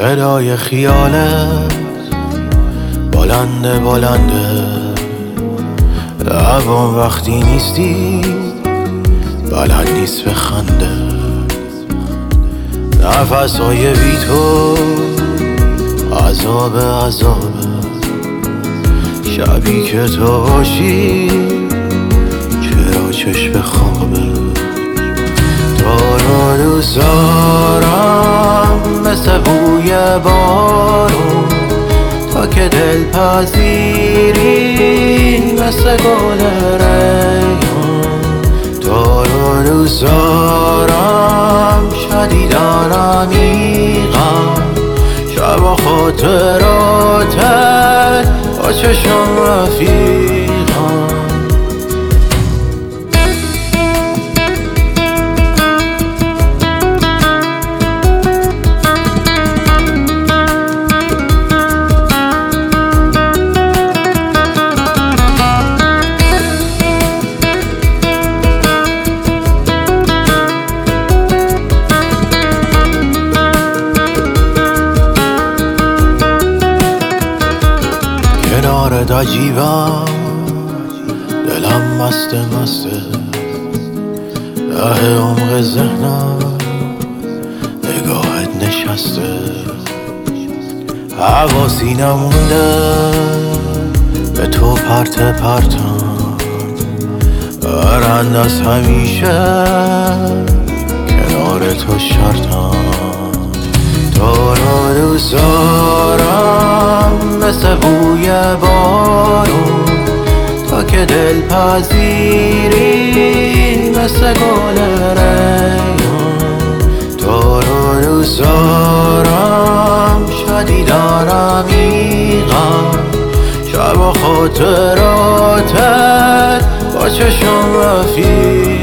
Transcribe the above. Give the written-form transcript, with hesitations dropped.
صدای خیالت بلنده بلنده، لبام وقتی نیستی بلند نیست به خنده. نفسهای بی تو عذاب عذابه، شبی که تو باشی چرا چشم خوابه. تو رو دوست دارم مثل بوی بارون، تا که دل پذیری مثل گل ریحان. تو رو دوست دارم شدیداً عمیقاً، شب خاطراتت با چشم رفیقاً. کنارت عجیبم، دلم مست مسته، ته عمق ذهنم نگاهت نشسته. حواسی نمونده به تو پرت پرتم، برند از همیشه کنار تو شرطم. تو رو دوست دارم مثل بوی بارون، تا که دل پذیری مثل گل ریحان. تو رو دوست دارم شدیداً عمیقاً، شب خاطراتت با چشم رفیقاً.